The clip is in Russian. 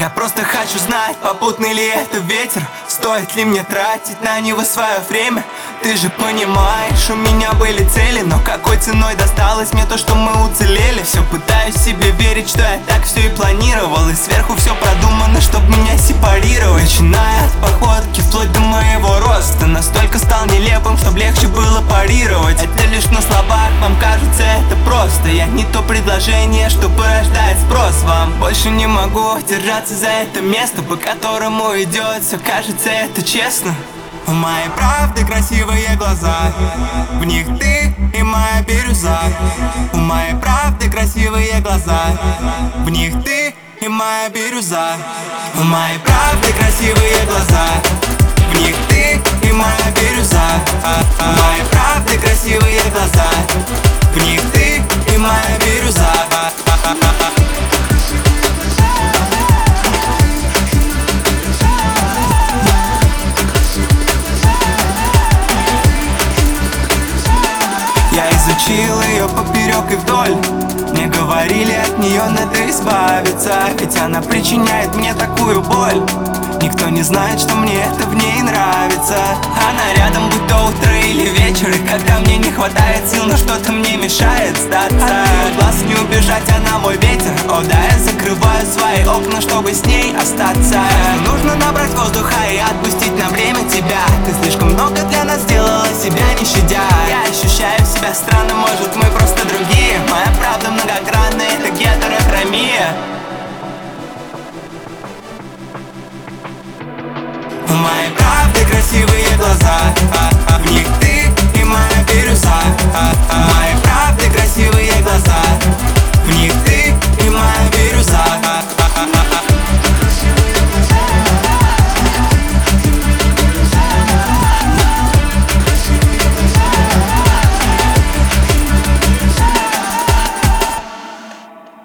Я просто хочу знать, попутный ли это ветер. Стоит ли мне тратить на него свое время? Ты же понимаешь, у меня были цели, но какой ценой досталось мне то, что мы уцелели? Все пытаюсь себе верить, что я так все и планировал, и сверху все продумано, чтобы меня сепарировать. Начиная от походки вплоть до моего роста, настолько стал нелепым, чтобы легче было парировать. Это лишь на словах, вам кажется это просто. Я не то предложение, что порождает спрос. Вам больше не могу держаться за это место, по которому идет все, кажется это честно. У моей правды красивые глаза, в них ты и моя бирюза. У моей правды красивые глаза, в них ты и моя бирюза. У моей правды красивые глаза, в них ты и моя бирюза. У моей правды красивые глаза, в них ты и моя бирюза. Я изучил ее поперек и вдоль. Мне говорили, от нее надо избавиться, ведь она причиняет мне такую боль. Никто не знает, что мне это в ней нравится. Она рядом, будь то утро или вечер, и когда мне не хватает сил, но что-то мне мешает сдаться. От ее глаз не убежать, она мой ветер. О да, я закрываю свои окна, чтобы с ней остаться. Нужно набрать воздуха и отпустить на время тебя. Ты слишком много для нас сделала, себя не щадя. Я ощущаю себя странно, может мы просто другие.